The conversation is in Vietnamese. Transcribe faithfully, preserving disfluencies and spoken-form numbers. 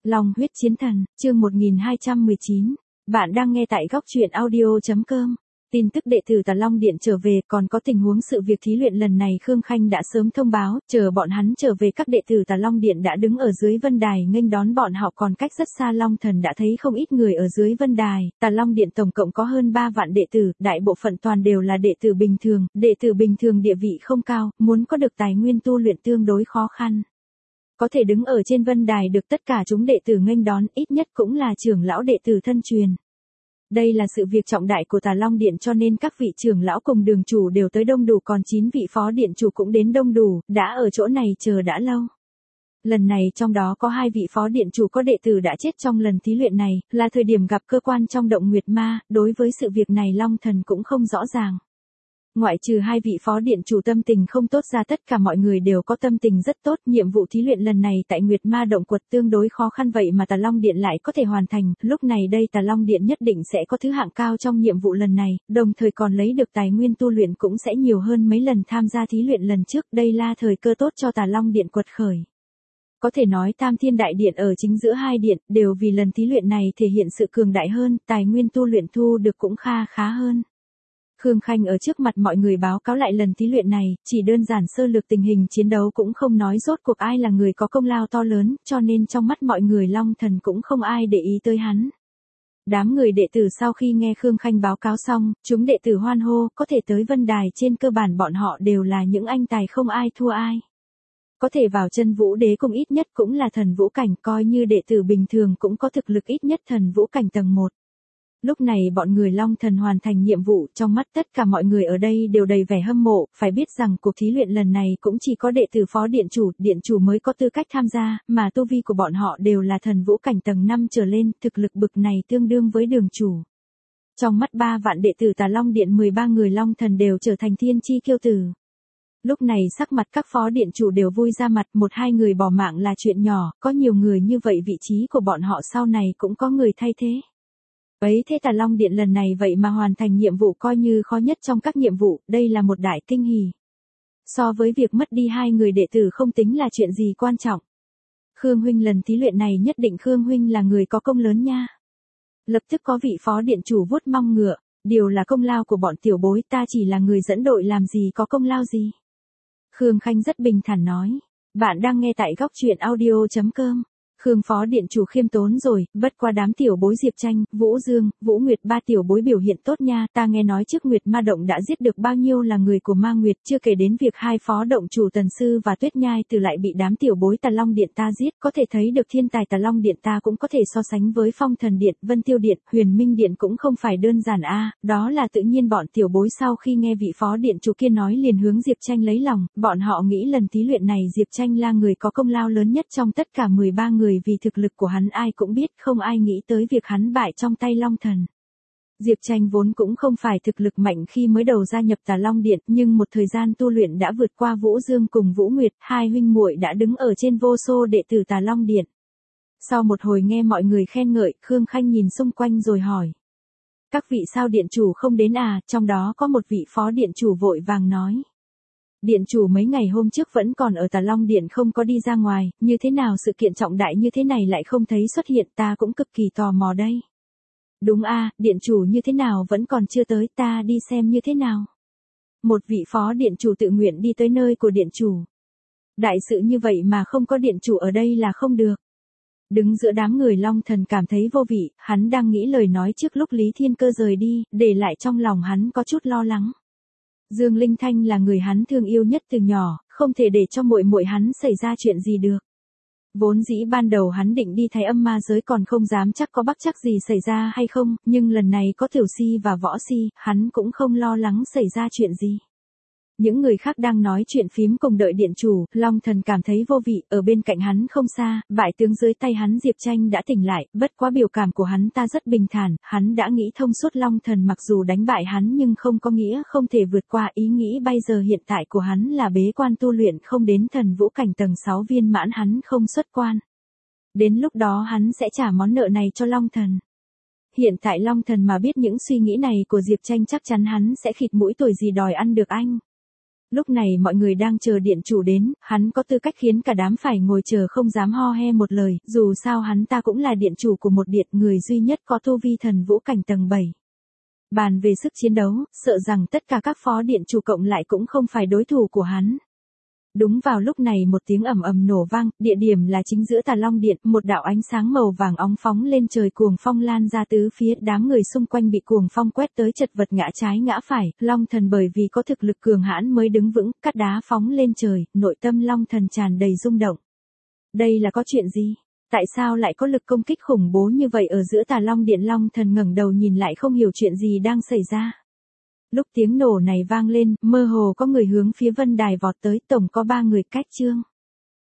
Long huyết chiến thần, chương một nghìn hai trăm mười chín. Bạn đang nghe tại góc truyện audio.com. Tin tức đệ tử Tà Long Điện trở về, còn có tình huống sự việc thí luyện lần này Khương Khanh đã sớm thông báo, chờ bọn hắn trở về các đệ tử Tà Long Điện đã đứng ở dưới vân đài nghênh đón bọn họ, còn cách rất xa Long Thần đã thấy không ít người ở dưới vân đài. Tà Long Điện tổng cộng có hơn ba vạn đệ tử, đại bộ phận toàn đều là đệ tử bình thường, đệ tử bình thường địa vị không cao, muốn có được tài nguyên tu luyện tương đối khó khăn. Có thể đứng ở trên vân đài được tất cả chúng đệ tử nghênh đón, ít nhất cũng là trưởng lão đệ tử thân truyền. Đây là sự việc trọng đại của Tà Long Điện, cho nên các vị trưởng lão cùng đường chủ đều tới đông đủ, còn chín vị phó điện chủ cũng đến đông đủ, đã ở chỗ này chờ đã lâu. Lần này trong đó có hai vị phó điện chủ có đệ tử đã chết trong lần thí luyện này, là thời điểm gặp cơ quan trong động Nguyệt Ma, đối với sự việc này Long Thần cũng không rõ ràng. Ngoại trừ hai vị phó điện chủ tâm tình không tốt ra, tất cả mọi người đều có tâm tình rất tốt. Nhiệm vụ thí luyện lần này tại Nguyệt Ma động quật tương đối khó khăn, vậy mà Tà Long Điện lại có thể hoàn thành, lúc này đây Tà Long Điện nhất định sẽ có thứ hạng cao trong nhiệm vụ lần này, đồng thời còn lấy được tài nguyên tu luyện cũng sẽ nhiều hơn mấy lần tham gia thí luyện lần trước, đây là thời cơ tốt cho Tà Long Điện quật khởi. Có thể nói Tam Thiên Đại Điện ở chính giữa hai điện, đều vì lần thí luyện này thể hiện sự cường đại hơn, tài nguyên tu luyện thu được cũng kha khá hơn. Khương Khanh ở trước mặt mọi người báo cáo lại lần thí luyện này, chỉ đơn giản sơ lược tình hình chiến đấu, cũng không nói rốt cuộc ai là người có công lao to lớn, cho nên trong mắt mọi người Long Thần cũng không ai để ý tới hắn. Đám người đệ tử sau khi nghe Khương Khanh báo cáo xong, chúng đệ tử hoan hô, có thể tới vân đài, trên cơ bản bọn họ đều là những anh tài không ai thua ai. Có thể vào chân vũ đế cùng ít nhất cũng là thần vũ cảnh, coi như đệ tử bình thường cũng có thực lực ít nhất thần vũ cảnh tầng một. Lúc này bọn người Long Thần hoàn thành nhiệm vụ, trong mắt tất cả mọi người ở đây đều đầy vẻ hâm mộ, phải biết rằng cuộc thí luyện lần này cũng chỉ có đệ tử phó điện chủ, điện chủ mới có tư cách tham gia, mà tu vi của bọn họ đều là thần vũ cảnh tầng năm trở lên, thực lực bực này tương đương với đường chủ. Trong mắt ba vạn đệ tử Tà Long Điện, mười ba người Long Thần đều trở thành thiên chi kiêu tử. Lúc này sắc mặt các phó điện chủ đều vui ra mặt, một hai người bỏ mạng là chuyện nhỏ, có nhiều người như vậy vị trí của bọn họ sau này cũng có người thay thế. Ấy thế Tà Long Điện lần này vậy mà hoàn thành nhiệm vụ coi như khó nhất trong các nhiệm vụ, đây là một đại kinh hỉ. So với việc mất đi hai người đệ tử không tính là chuyện gì quan trọng. Khương huynh, lần thí luyện này nhất định Khương huynh là người có công lớn nha. Lập tức có vị phó điện chủ vuốt mông ngựa, điều là công lao của bọn tiểu bối, ta chỉ là người dẫn đội làm gì có công lao gì. Khương Khanh rất bình thản nói, bạn đang nghe tại góc truyện audio.com. Khương phó điện chủ khiêm tốn rồi, bất qua đám tiểu bối Diệp Tranh, Vũ Dương, Vũ Nguyệt ba tiểu bối biểu hiện tốt nha, ta nghe nói trước Nguyệt Ma động đã giết được bao nhiêu là người của Ma Nguyệt, chưa kể đến việc hai phó động chủ Tần Sư và Tuyết Nhai Từ lại bị đám tiểu bối Tà Long Điện ta giết, có thể thấy được thiên tài Tà Long Điện ta cũng có thể so sánh với Phong Thần Điện, Vân Tiêu Điện, Huyền Minh Điện cũng không phải đơn giản a, à, đó là tự nhiên. Bọn tiểu bối sau khi nghe vị phó điện chủ kia nói liền hướng Diệp Tranh lấy lòng, bọn họ nghĩ lần thí luyện này Diệp Tranh là người có công lao lớn nhất trong tất cả mười ba người, vì thực lực của hắn ai cũng biết, không ai nghĩ tới việc hắn bại trong tay Long Thần. Diệp Tranh vốn cũng không phải thực lực mạnh khi mới đầu gia nhập Tà Long Điện, nhưng một thời gian tu luyện đã vượt qua Vũ Dương cùng Vũ Nguyệt, hai huynh muội đã đứng ở trên vô số đệ tử Tà Long Điện. Sau một hồi nghe mọi người khen ngợi, Khương Khanh nhìn xung quanh rồi hỏi: các vị sao điện chủ không đến à? Trong đó có một vị phó điện chủ vội vàng nói: điện chủ mấy ngày hôm trước vẫn còn ở Tà Long Điện không có đi ra ngoài, như thế nào sự kiện trọng đại như thế này lại không thấy xuất hiện, ta cũng cực kỳ tò mò đây. Đúng a, à, điện chủ như thế nào vẫn còn chưa tới, ta đi xem như thế nào. Một vị phó điện chủ tự nguyện đi tới nơi của điện chủ. Đại sự như vậy mà không có điện chủ ở đây là không được. Đứng giữa đám người Long Thần cảm thấy vô vị, hắn đang nghĩ lời nói trước lúc Lý Thiên Cơ rời đi, để lại trong lòng hắn có chút lo lắng. Dương Linh Thanh là người hắn thương yêu nhất từ nhỏ, không thể để cho muội muội hắn xảy ra chuyện gì được. Vốn dĩ ban đầu hắn định đi Thái Âm Ma giới còn không dám chắc có bắc chắc gì xảy ra hay không, nhưng lần này có Tiểu Si và Võ Si, hắn cũng không lo lắng xảy ra chuyện gì. Những người khác đang nói chuyện phím cùng đợi điện chủ, Long Thần cảm thấy vô vị, ở bên cạnh hắn không xa, bại tướng dưới tay hắn Diệp Tranh đã tỉnh lại, bất quá biểu cảm của hắn ta rất bình thản, hắn đã nghĩ thông suốt. Long Thần mặc dù đánh bại hắn nhưng không có nghĩa không thể vượt qua, ý nghĩ bây giờ hiện tại của hắn là bế quan tu luyện, không đến thần vũ cảnh tầng sáu viên mãn hắn không xuất quan. Đến lúc đó hắn sẽ trả món nợ này cho Long Thần. Hiện tại Long Thần mà biết những suy nghĩ này của Diệp Tranh chắc chắn hắn sẽ khịt mũi tuổi gì đòi ăn được anh. Lúc này mọi người đang chờ điện chủ đến, hắn có tư cách khiến cả đám phải ngồi chờ không dám ho he một lời, dù sao hắn ta cũng là điện chủ của một điện, người duy nhất có tu vi thần vũ cảnh tầng bảy. Bàn về sức chiến đấu, sợ rằng tất cả các phó điện chủ cộng lại cũng không phải đối thủ của hắn. Đúng vào lúc này một tiếng ầm ầm nổ vang, địa điểm là chính giữa Tà Long Điện, một đạo ánh sáng màu vàng óng phóng lên trời, cuồng phong lan ra tứ phía, đám người xung quanh bị cuồng phong quét tới chật vật ngã trái ngã phải, Long Thần bởi vì có thực lực cường hãn mới đứng vững, cát đá phóng lên trời, nội tâm Long Thần tràn đầy rung động. Đây là có chuyện gì? Tại sao lại có lực công kích khủng bố như vậy ở giữa Tà Long Điện? Long Thần ngẩng đầu nhìn lại không hiểu chuyện gì đang xảy ra. Lúc tiếng nổ này vang lên, mơ hồ có người hướng phía vân đài vọt tới, tổng có ba người, Cách Trương,